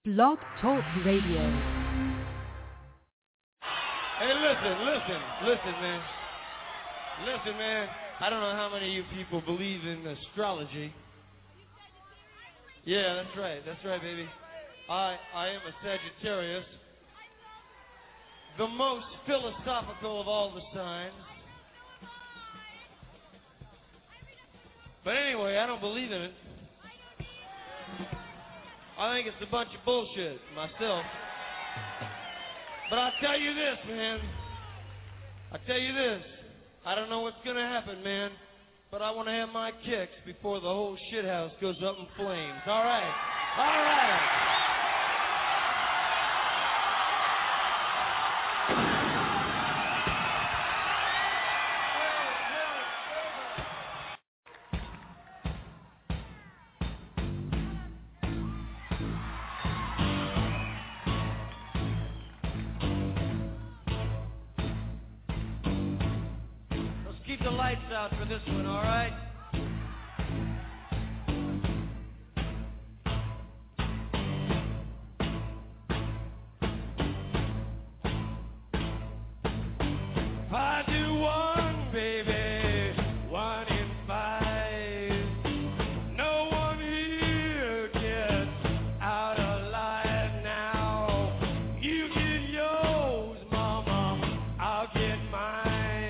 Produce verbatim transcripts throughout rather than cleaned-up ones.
Blog Talk Radio. Hey, listen, listen, listen, man. Listen, man. I don't know how many of you people believe in astrology. Yeah, that's right. That's right, baby. I, I am a Sagittarius. The most philosophical of all the signs. But anyway, I don't believe in it. I think it's a bunch of bullshit myself. But I'll tell you this, man. I'll tell you this. I don't know what's going to happen, man. But I want to have my kicks before the whole shithouse goes up in flames. All right. All right. Out for this one, all right? I do one, baby, one in five. No one here gets out alive now. You get yours, mama, I'll get mine.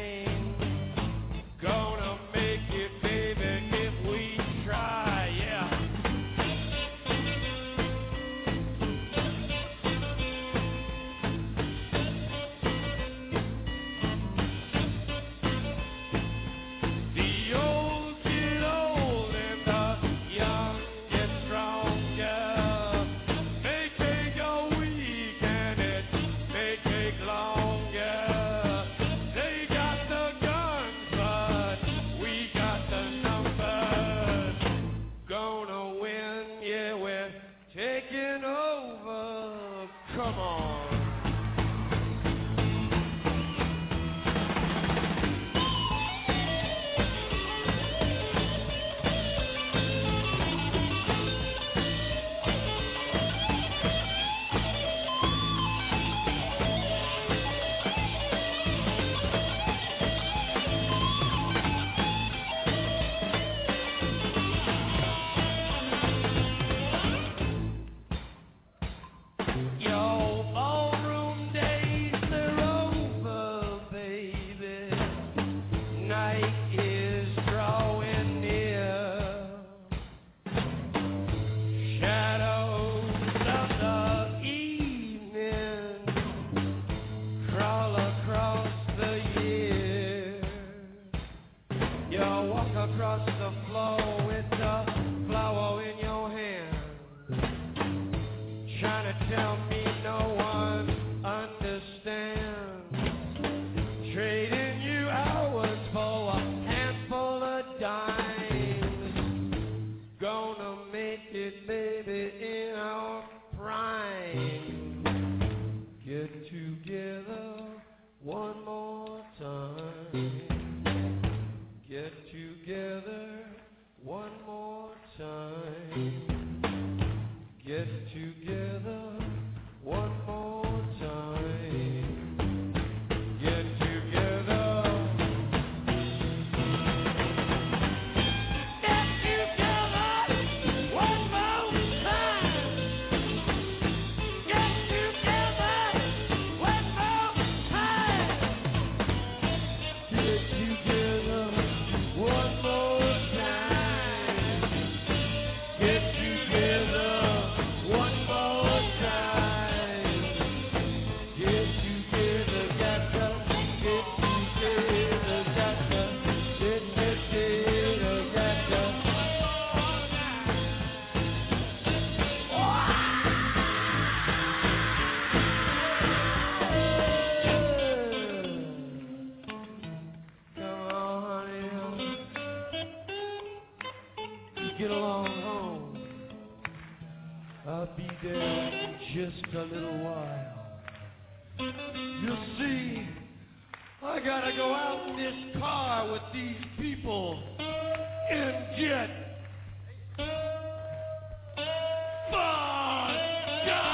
Gonna make it, baby, if we try, yeah. The old get old and the young get stronger. May take a week and it may take longer. They got the guns, but we got the numbers. Gonna win, yeah, we're taking over. Come on. Yo, ballroom days, they're over, baby. Night is drawing near. Shadows of the evening crawl across the year. You walk across the floor with the flower in your hand, trying to tell me no one understands. Trading you hours for a handful of dimes. Gonna make it, baby, in our prime. Get together one more time. Get together one more time. Get together one more time. Get together. Get together one more time. Get together one more time. Get together one more time. Get together one more time. Get together, got to get together, got to get together, got to. Come on, honey, get along home. I'll be there in just a little while. You see, I gotta go out in this car with these people in jet. Fuck!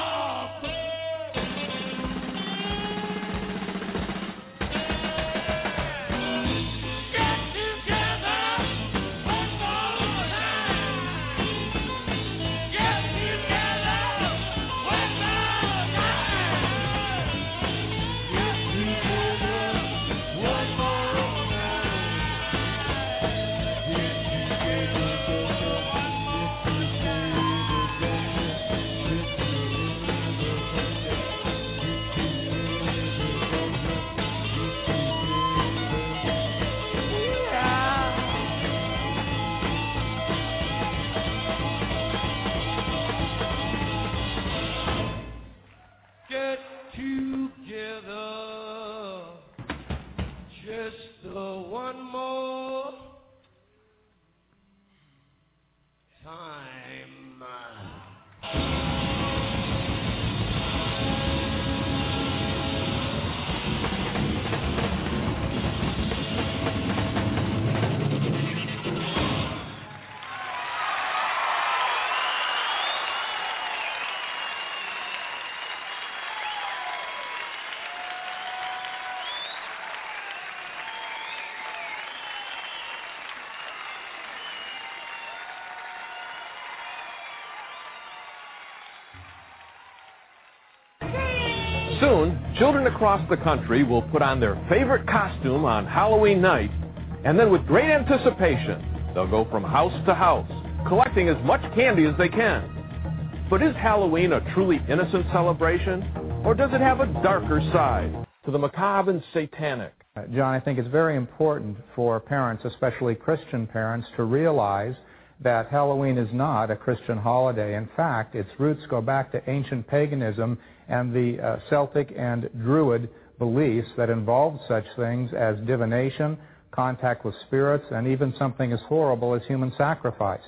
Soon, children across the country will put on their favorite costume on Halloween night, and then with great anticipation, they'll go from house to house, collecting as much candy as they can. But is Halloween a truly innocent celebration, or does it have a darker side, to the macabre and satanic? Uh, John, I think it's very important for parents, especially Christian parents, to realize that Halloween is not a Christian holiday. In fact, its roots go back to ancient paganism and the uh, Celtic and Druid beliefs that involved such things as divination, contact with spirits, and even something as horrible as human sacrifice.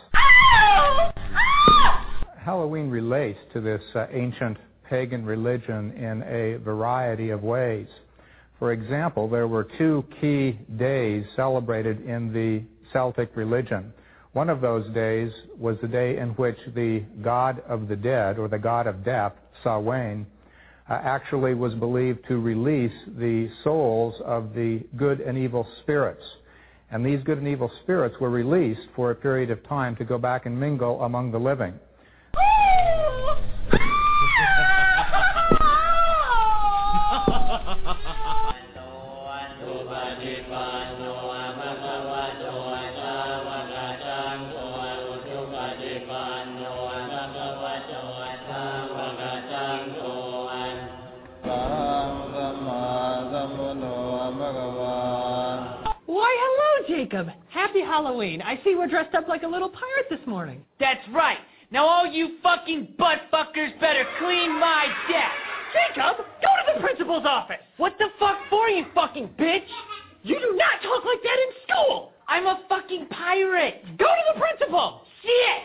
Halloween relates to this uh, ancient pagan religion in a variety of ways. For example, there were two key days celebrated in the Celtic religion. One of those days was the day in which the god of the dead, or the god of death, Samhain, uh, actually was believed to release the souls of the good and evil spirits. And these good and evil spirits were released for a period of time to go back and mingle among the living. Jacob, happy Halloween. I see we're dressed up like a little pirate this morning. That's right. Now all you fucking butt-fuckers better clean my desk. Jacob, go to the principal's office. What the fuck for, you fucking bitch? You do not talk like that in school. I'm a fucking pirate. Go to the principal. Shit.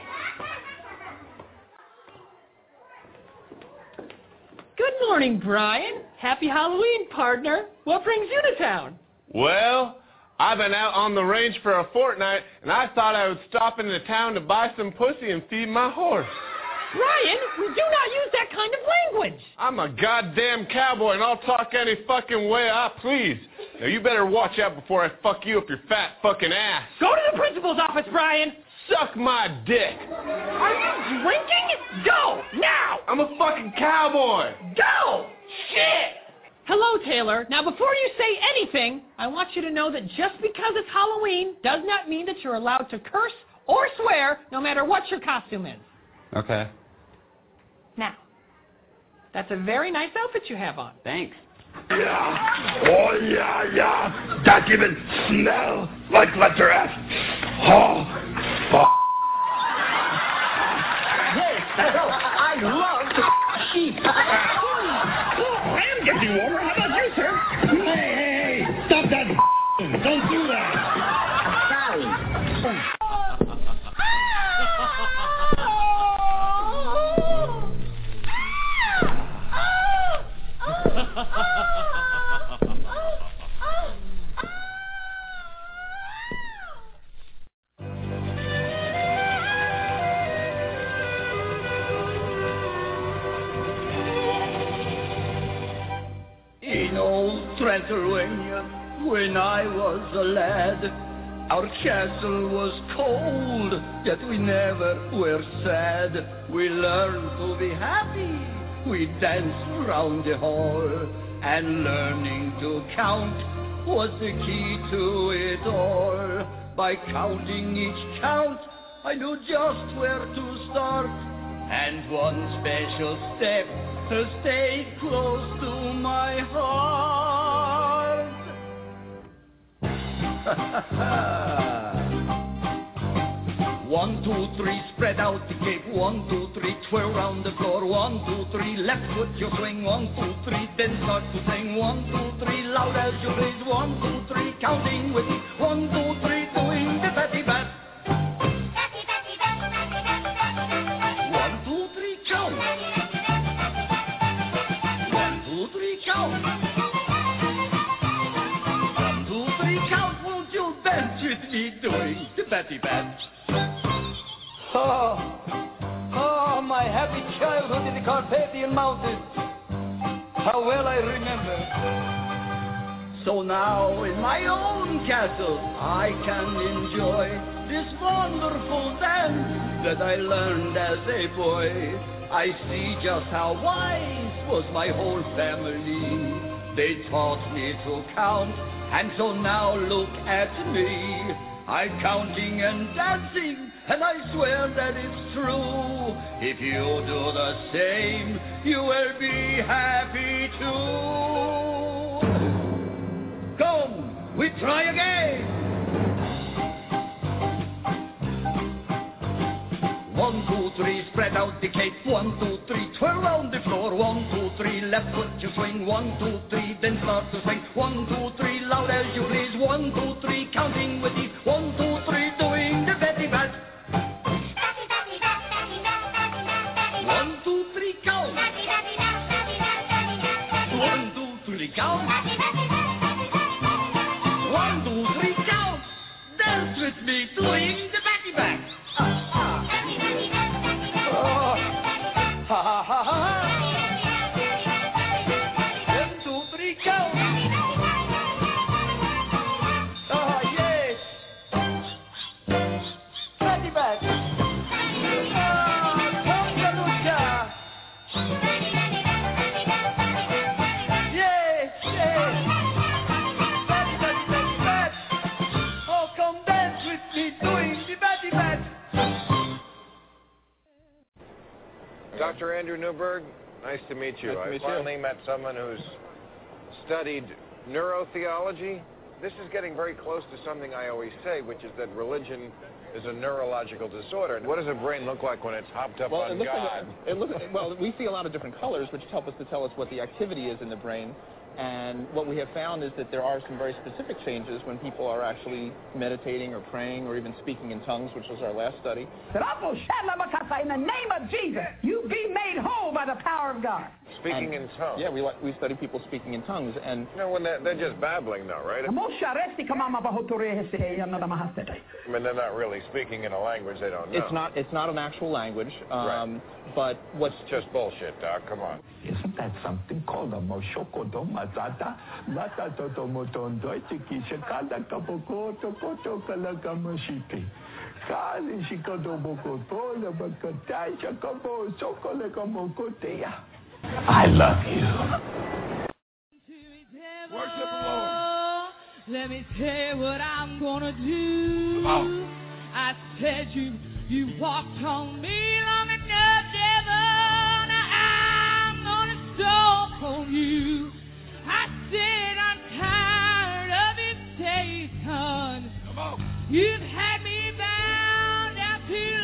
Good morning, Brian. Happy Halloween, partner. What brings you to town? Well, I've been out on the range for a fortnight, and I thought I would stop into town to buy some pussy and feed my horse. Brian, we do not use that kind of language. I'm a goddamn cowboy, and I'll talk any fucking way I please. Now, you better watch out before I fuck you up your fat fucking ass. Go to the principal's office, Brian. Suck my dick. Are you drinking? Go, now. I'm a fucking cowboy. Go. Shit. Hello, Taylor. Now, before you say anything, I want you to know that just because it's Halloween does not mean that you're allowed to curse or swear, no matter what your costume is. Okay. Now, that's a very nice outfit you have on. Thanks. Yeah. Oh, yeah, yeah. That even smell like letter F. Oh, fuck. Hey, I love sheep. I'm getting warmer. How about you, sir? Hey, hey, hey. Stop that. Don't do that. Sorry. In old Transylvania, when I was a lad, our castle was cold, yet we never were sad. We learned to be happy, we danced round the hall, and learning to count was the key to it all. By counting each count, I knew just where to start, and one special step stayed close to my heart. One, two, three, spread out the cape. One, two, three, twirl round the floor. One, two, three, left foot you swing. One, two, three, then start to sing. One, two, three, loud as you please. One, two, three, counting with me. One, two, three, doing the fatty bat. One, two, three, count. One, two, three, count. One, two, three, count. Won't you dance with me doing the fatty bat? Oh, oh, my happy childhood in the Carpathian Mountains. How well I remember. So now in my own castle I can enjoy this wonderful dance that I learned as a boy. I see just how wise was my whole family. They taught me to count, and so now look at me. I'm counting and dancing, and I swear that it's true. If you do the same, you will be happy too. Come, we try again. One, two, three, spread out the cake. One, two, three, twirl round the floor. One, two, three, left foot you swing. One, two, three, then start to swing. One, two, three, loud as you please. One, two, three, counting with ease. One, two, three, doing the Betty Bat. One, two, three, count. One, two, three, count. One, two, three, count. Dance with me, doing the Betty Bat. Ha ha ha ha ha! One, two, three, go! Ah, yes! Betty Bat! Ah, Tonga Lucha! Yes, yes! Betty, Betty, Betty Bat! Oh, come dance with me doing the Betty Bat! Doctor Andrew Newberg, nice to meet you. Nice to I meet finally you. met someone who's studied neurotheology. This is getting very close to something I always say, which is that religion is a neurological disorder. What does a brain look like when it's hopped up well, on it looks God? Like a, it looks, well, we see a lot of different colors, which help us to tell us what the activity is in the brain. And what we have found is that there are some very specific changes when people are actually meditating or praying or even speaking in tongues, which was our last study. In the name of Jesus, you be made whole by the power of God. Speaking and, in tongues? Yeah, we, we study people speaking in tongues. And you know, when they're, they're just babbling, though, right? I mean, they're not really speaking in a language they don't know. It's not, it's not an actual language, um, right. but what's... It's just bullshit, Doc. Come on. Isn't that something called a moshoko mazata? Lata toto motondo tikisha kada kapoko toko toka la kamashipi. Kali shikodo boko tola bakatai shakabo sokole kamokotea. I love you. Worship the Lord. Let me tell you what I'm gonna do. Come on. I said you, you walked on me long enough, devil. Now I'm gonna stomp on you. I said I'm tired of it, Satan. Come on. You've had me bound down to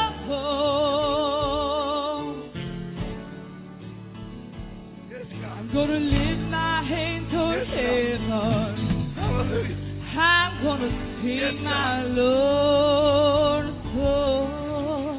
love. Yes, I'm gonna lift my hand towards yes, heaven. Hallelujah. I'm gonna sing yes, my Lord. Oh,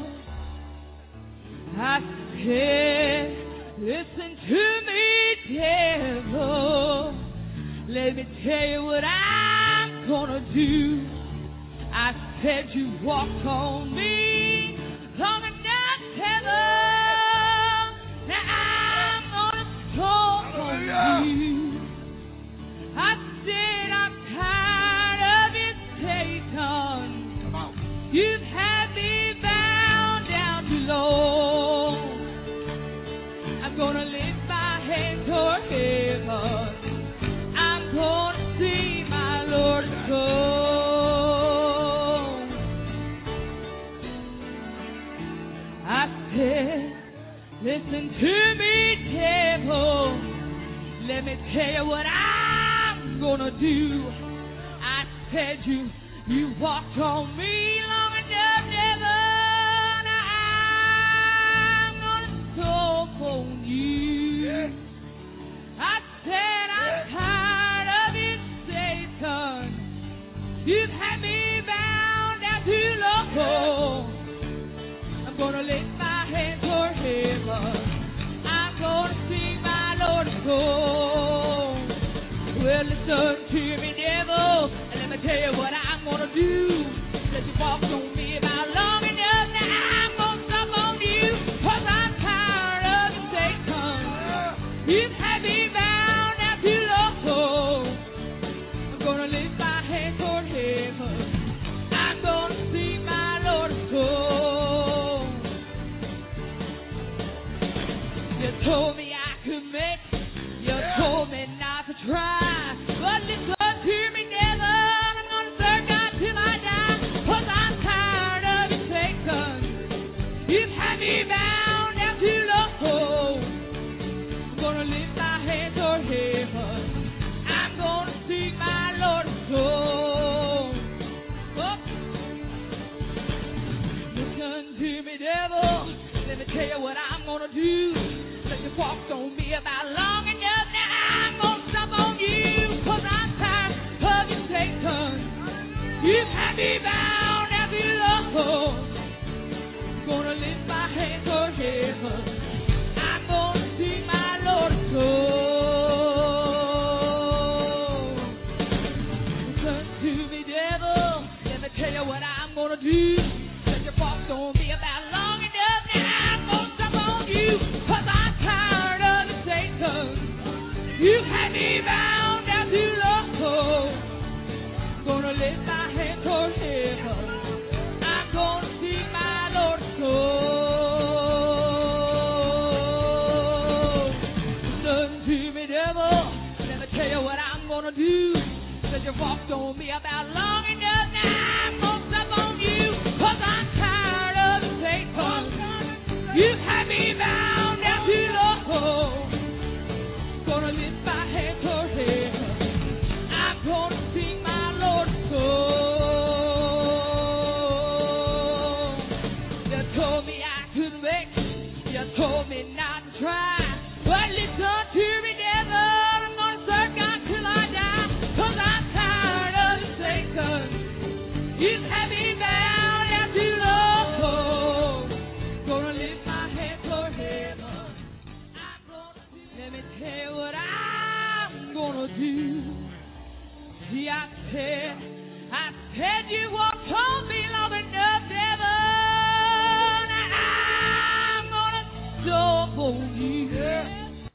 I said, listen to me, devil. Let me tell you what I'm gonna do. I said you walked on me long enough, devil. Now I'm gonna stomp on you. I said I'm tired of it, Satan. Come on. You've had me bound down too low. I'm gonna lift my hand toward heaven. I'm gonna see my Lord's throne. I said, listen to me, devil. Let me tell you what I'm gonna do. I said you, you walked on me long enough, devil. Now I'm gonna stomp on you. Yes. I said I'm yes. tired of it, Satan. You've had me bound down too low. Yes. I'm gonna lift my hand toward heaven. I'm gonna sing my Lord's song. Well, listen to me, devil, and let me tell you what I'm gonna do. Let you walk on me about long enough, now I'm gonna stop on you, 'cause I'm tired of you, Satan. You've had me bound down too low. I'm gonna lift my hand toward heaven. I'm gonna sing my Lord's song. You told me I could make it. You told me not to try. But listen to me, devil. I'm gonna serve God till I die. 'Cause I'm tired of you, Satan. You've had me bound down too low. I'm gonna lift my hands toward heaven. I'm gonna seek my Lord's soul. Oh. Listen to me, devil. Let me tell you what I'm gonna do. Let you walk on me about long enough. Now I'm gonna stop on you. 'Cause I'm tired of you, Satan. You've had me bound down too low. I'm gonna lift my hands toward heaven. I'm gonna seek my Lord's soul. Listen to me, devil. Let me tell you what I'm gonna do. Let you walk on me about long enough. Now I'm gonna stop on you. 'Cause I'm tired of you, Satan. You've had me bound down too low. I'm gonna lift my hand toward heaven. I'm gonna seek my Lord's soul. Listen to me, devil. Let me tell you what I'm gonna do. Said you walked on me about long enough. Now I'm gonna stop on you. 'Cause I'm tired of you, Satan. You've had me bound down too low. Gonna lift my hand toward heaven. I'm gonna sing my Lord's soul. You told me I could make it. You told me not to try. But listen to me, devil. I'm gonna serve God till I die. 'Cause I'm tired of you, Satan. You've had me bound down too low. Gonna lift my hand toward heaven. I'm gonna let me tell you what I'm gonna do. See, I said, I said you won't hold me long enough, devil. Now I'm gonna stop on you. Yeah.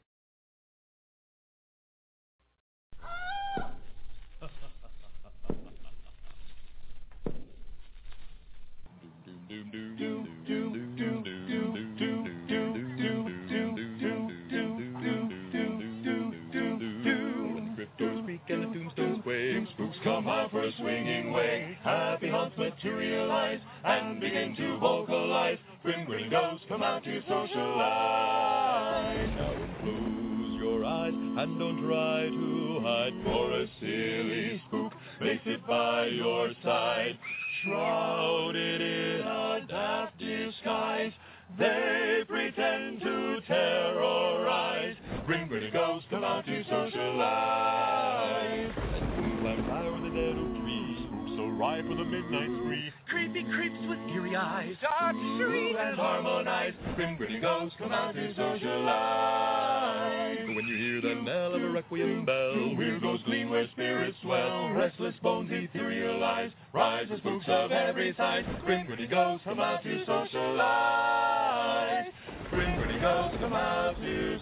Spooks come out for a swinging way. Happy haunts materialize and begin to vocalize. Grim grinning ghosts come out to socialize. Now close your eyes and don't try to hide, for a silly spook may sit by your side. Shrouded in a daft disguise, they pretend to terrorize. Grim grinning ghosts come out to socialize. Climb high over the dead oak tree, spooks arrive for the midnight spree. Creepy creeps with eerie eyes start to shriek and harmonize. Grim grinning ghosts come out to socialize. When you hear the knell of a requiem bell, weird ghosts gleam where spirits dwell. Restless bones etherealize, rise the spooks of every size. Grim grinning ghosts come out to socialize. Grim grinning ghosts come out to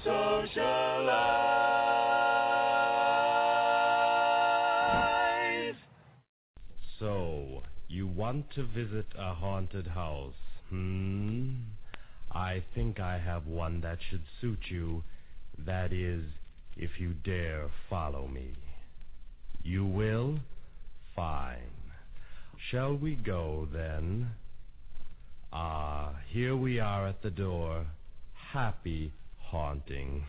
socialize. So, you want to visit a haunted house, hmm? I think I have one that should suit you. That is, if you dare follow me. You will? Fine. Shall we go, then? Ah, here we are at the door. Happy haunting.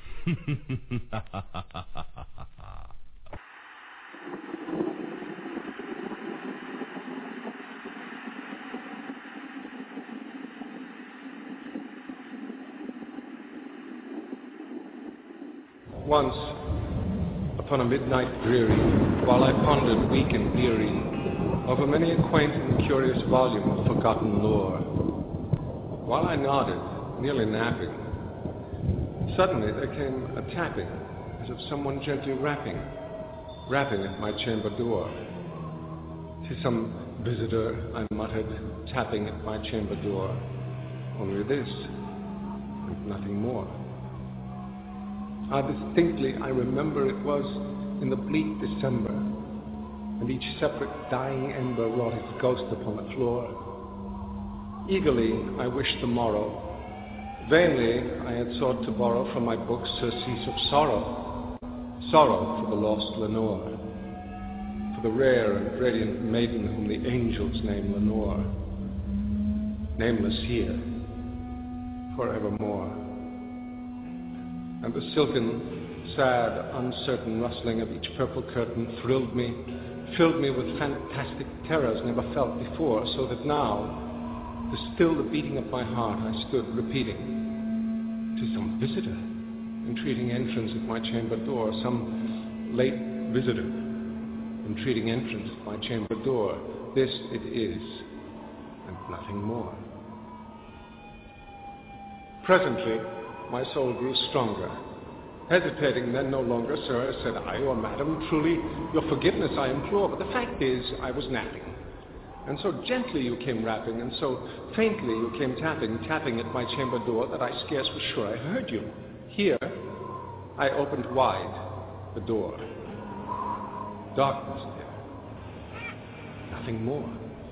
Once, upon a midnight dreary, while I pondered weak and weary over many a quaint and curious volume of forgotten lore, while I nodded, nearly napping, suddenly there came a tapping, as of someone gently rapping, rapping at my chamber door. "'Tis some visitor," I muttered, tapping at my chamber door. Only this, and nothing more. Ah, distinctly I remember it was in the bleak December, and each separate dying ember wrought its ghost upon the floor. Eagerly I wished the morrow, Vainly I had sought to borrow from my books surcease of sorrow, sorrow for the lost Lenore, for the rare and radiant maiden whom the angels name Lenore, nameless here, forevermore. And the silken, sad, uncertain rustling of each purple curtain thrilled me, filled me with fantastic terrors never felt before, so that now, to still the beating of my heart, I stood repeating, "'Tis some visitor, entreating entrance at my chamber door, some late visitor, entreating entrance at my chamber door. This it is, and nothing more." Presently, my soul grew stronger. Hesitating then no longer, "Sir," said I, "or madam, truly your forgiveness I implore, but the fact is I was napping. And so gently you came rapping, and so faintly you came tapping, tapping at my chamber door that I scarce was sure I heard you. Here, I opened wide the door. Darkness there. Nothing more.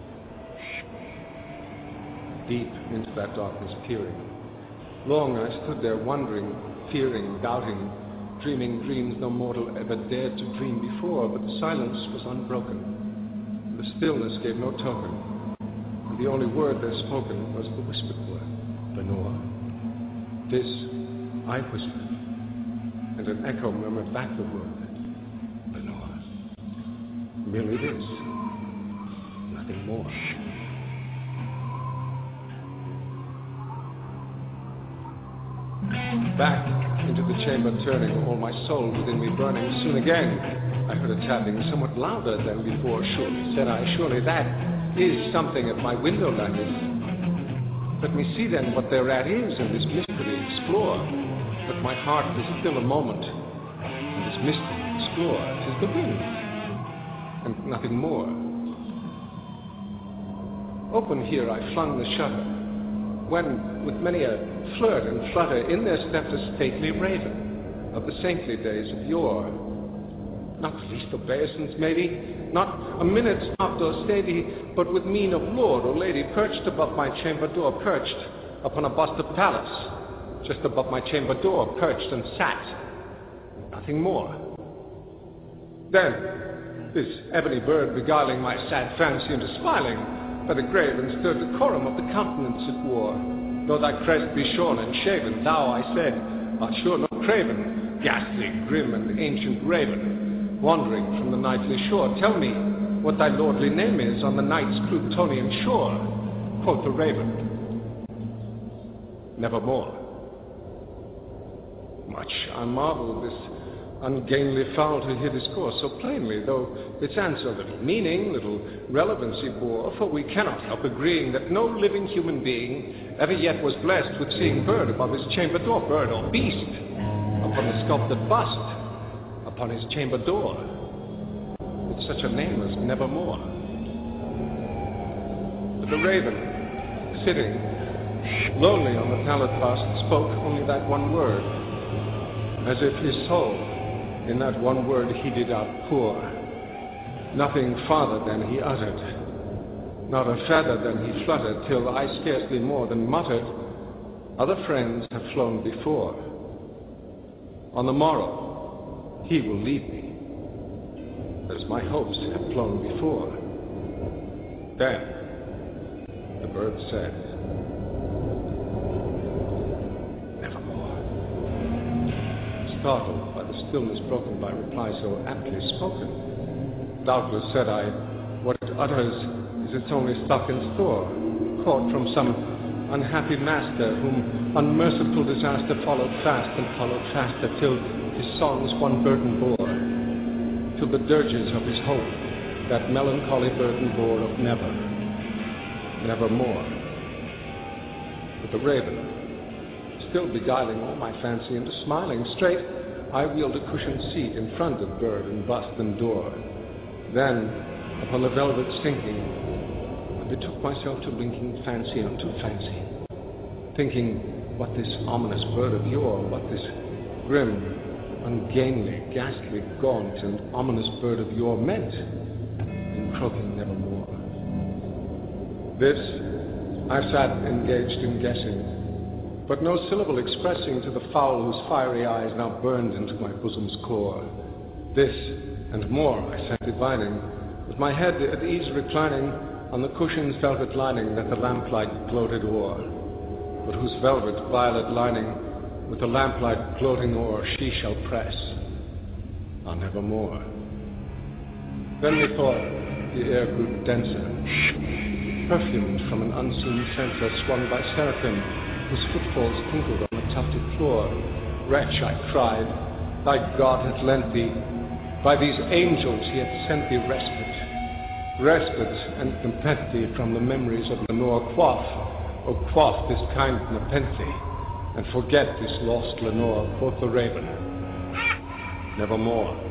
Deep into that darkness peering. Long I stood there wondering, fearing, doubting, dreaming dreams no mortal ever dared to dream before, but the silence was unbroken. The stillness gave no token, and the only word there spoken was the whispered word, "Lenore." This I whispered, and an echo murmured back the word, "Lenore." Merely this, nothing more. Back into the chamber turning, all my soul within me burning, soon again I heard a tapping, somewhat louder than before. Surely, said I, surely that is something at my window lattice. Let me see then what thereat is, and this mystery explore. But my heart is still a moment, and this mystery explore. 'Tis the wind, and nothing more. Open here I flung the shutter, when, with many a flirt and flutter, in there stepped a stately raven of the saintly days of yore. Not the least obeisance, maybe, not a minute stopped or steady, but with mien of lord or lady, perched above my chamber door, perched upon a bust of Pallas, just above my chamber door, perched and sat, nothing more. Then, this ebony bird beguiling my sad fancy into smiling, by the grave and stir decorum of the countenance it wore. Though thy crest be shorn and shaven, thou, I said, art sure no craven, ghastly, grim, and ancient raven, wandering from the nightly shore. Tell me what thy lordly name is on the night's Plutonian shore. Quoth the raven, nevermore. Much I marvel this ungainly fowl to hear discourse so plainly, though its answer little meaning, little relevancy bore, for we cannot help agreeing that no living human being ever yet was blessed with seeing bird above his chamber door, bird or beast, upon the sculpted bust, upon his chamber door, with such a name as nevermore. But the raven, sitting lonely on the pallid bust, spoke only that one word, as if his soul in that one word he did outpour. Nothing farther than he uttered, not a feather than he fluttered, till I scarcely more than muttered, other friends have flown before. On the morrow he will leave me, as my hopes have flown before. Then the bird said, nevermore. Startled by the stillness broken by reply so aptly spoken, doubtless, said I, what it utters is its only stock in store, caught from some unhappy master whom unmerciful disaster followed fast and followed faster, till his songs one burden bore, till the dirges of his hope that melancholy burden bore of never, nevermore. But the raven, still beguiling all my fancy into smiling, straight I wheeled a cushioned seat in front of bird and bust and door. Then, upon the velvet sinking, I betook myself to linking fancy unto fancy, thinking what this ominous bird of yore, what this grim, ungainly, ghastly, gaunt, and ominous bird of yore meant in croaking nevermore. This I sat engaged in guessing, but no syllable expressing to the fowl whose fiery eyes now burned into my bosom's core. This and more I sat divining, with my head at ease reclining on the cushion's velvet lining that the lamplight gloated o'er, but whose velvet violet lining with the lamplight gloating o'er she shall press on nevermore. Then methought the air grew denser, perfumed from an unseen censer swung by seraphim whose footfalls tinkled on the tufted floor. Wretch, I cried, thy God hath lent thee, by these angels he hath sent thee respite, respite and nepenthe from the memories of Lenore. Quaff, O quaff this kind nepenthe, and forget this lost Lenore. Quoth the raven, nevermore.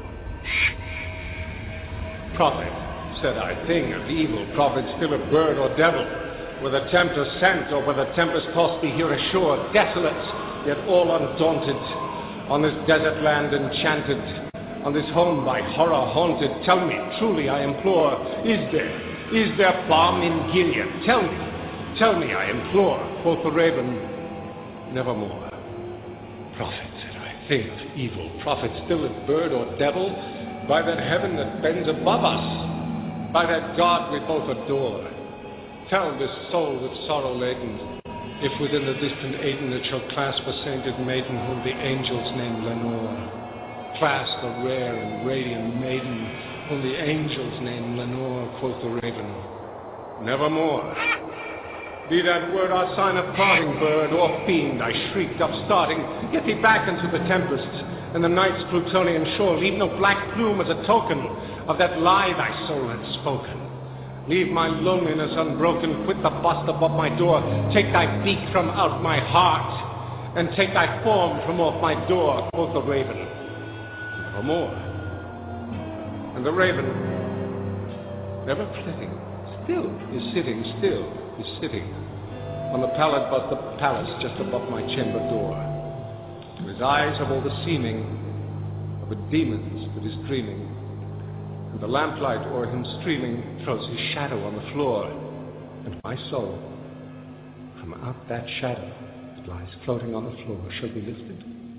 Prophet, said I, thing of evil, prophet, still a bird or devil, whether tempter sent or whether tempest tossed thee here ashore, desolate, yet all undaunted, on this desert land enchanted, on this home by horror haunted. Tell me, truly I implore, is there, is there balm in Gilead? Tell me, tell me, I implore. Quoth the raven, nevermore. Prophet, said I, thing of evil, prophet, still a bird or devil, by that heaven that bends above us, by that God we both adore. Tell this soul with sorrow laden, if within the distant Aden it shall clasp a sainted maiden whom the angels name Lenore. Clasp a rare and radiant maiden whom the angels name Lenore. Quoth the raven, nevermore. Be that word our sign of parting, bird or fiend, I shrieked, upstarting, get thee back into the tempest, and the night's Plutonian shore. Leave no black plume as a token of that lie thy soul had spoken. Leave my loneliness unbroken, quit the bust above my door, take thy beak from out my heart, and take thy form from off my door. Quoth the raven, nevermore. And the raven, never flitting, still is sitting, still is sitting on the pallid bust of the palace just above my chamber door. To his eyes have all the seeming of a demon's that is dreaming, and the lamplight o'er him streaming throws his shadow on the floor, and my soul, from out that shadow that lies floating on the floor, shall be lifted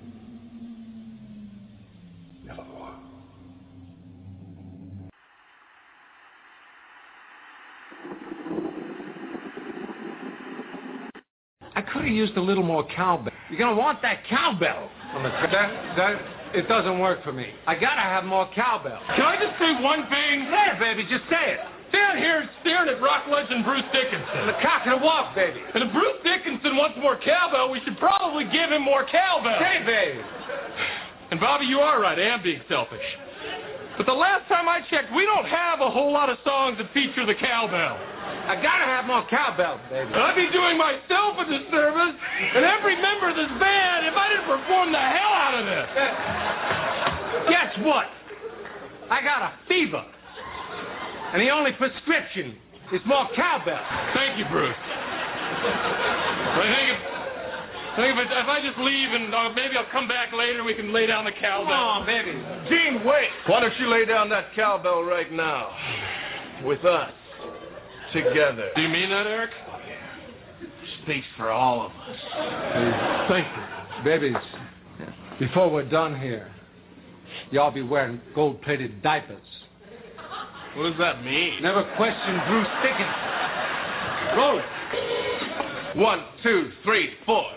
nevermore. I could have used a little more cowbell. You're gonna want that cowbell on the That, that, it doesn't work for me. I gotta have more cowbell. Can I just say one thing? Say it, baby, just say it. Down here staring at rock legend Bruce Dickinson. And the cock and the walk, baby. And if Bruce Dickinson wants more cowbell, we should probably give him more cowbell. Say it, baby. And Bobby, you are right. I am being selfish. But the last time I checked, we don't have a whole lot of songs that feature the cowbell. I gotta have more cowbell, baby. And I'd be doing myself a disservice and every member of this band if I didn't perform the hell out of this. Uh, guess what? I got a fever. And the only prescription is more cowbell. Thank you, Bruce. I think if, I think if, I, if I just leave and uh, maybe I'll come back later and we can lay down the cowbell. Come on, baby. Gene, wait. Why don't you lay down that cowbell right now? With us. Together. Do you mean that, Eric? Speaks for all of us. Thank you. Babies, before we're done here, y'all be wearing gold-plated diapers. What does that mean? Never question Bruce Dickinson. Roll it. One, two, three, four.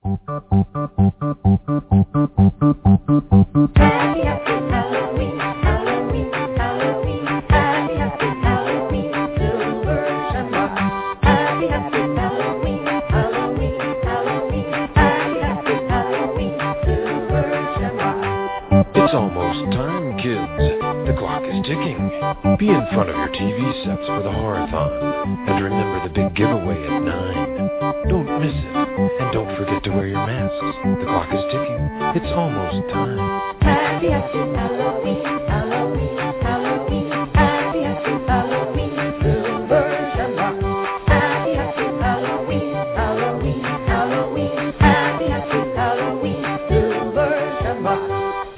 It's almost time, kids. The clock is ticking. Be in front of your T V sets for the Horathon. And remember the big giveaway at nine. Don't miss it. And don't forget to wear your masks. The clock is ticking. It's almost time. Happy, happy Halloween, Halloween, Halloween. Happy, happy Halloween, Silver Shamrock. Happy, happy Halloween, Halloween, Halloween. Happy, happy Halloween, Silver Shamrock.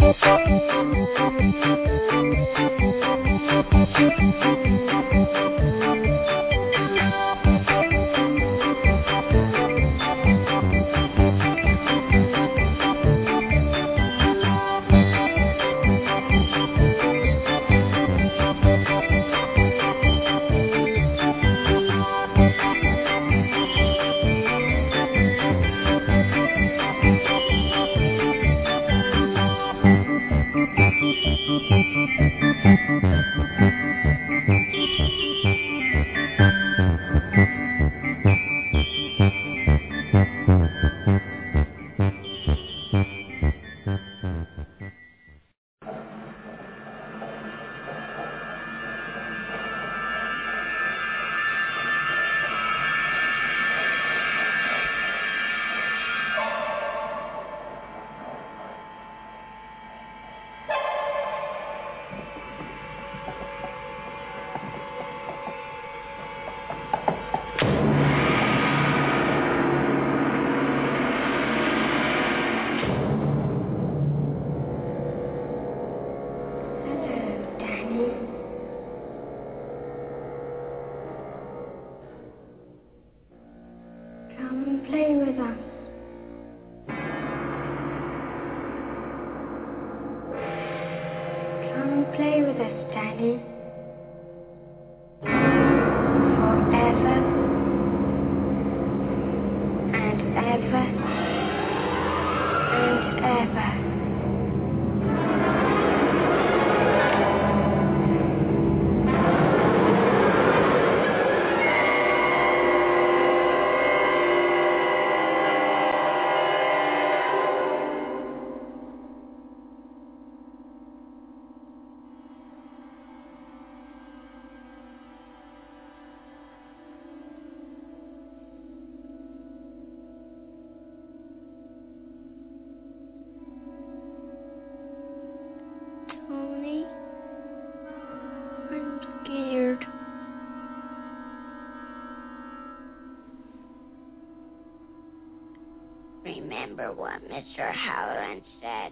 Remember what Mister Halloran said.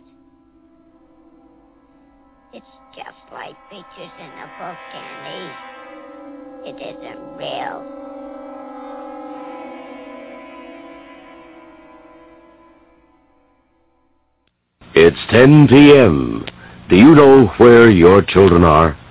It's just like pictures in a book, Annie. It isn't real. It's ten p.m. Do you know where your children are?